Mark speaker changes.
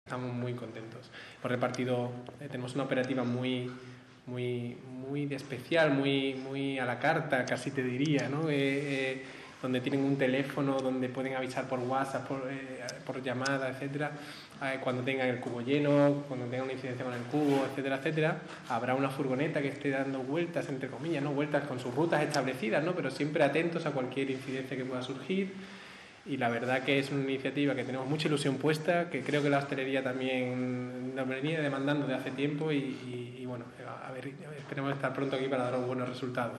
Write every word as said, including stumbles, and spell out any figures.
Speaker 1: Estamos muy contentos. Hemos repartido, eh, tenemos una operativa muy, muy, muy de especial, muy, muy a la carta, casi te diría, ¿no? Eh, eh, donde tienen un teléfono, donde pueden avisar por WhatsApp, por, eh, por llamada, etcétera, eh, cuando tengan el cubo lleno, cuando tengan una incidencia con el cubo, etcétera, etcétera. Habrá una furgoneta que esté dando vueltas, entre comillas, ¿no? Vueltas con sus rutas establecidas, ¿no? Pero siempre atentos a cualquier incidencia que pueda surgir. Y la verdad que es una iniciativa que tenemos mucha ilusión puesta, que creo que la hostelería también nos venía demandando de hace tiempo y, y, y bueno, a ver, esperemos estar pronto aquí para dar buenos resultados.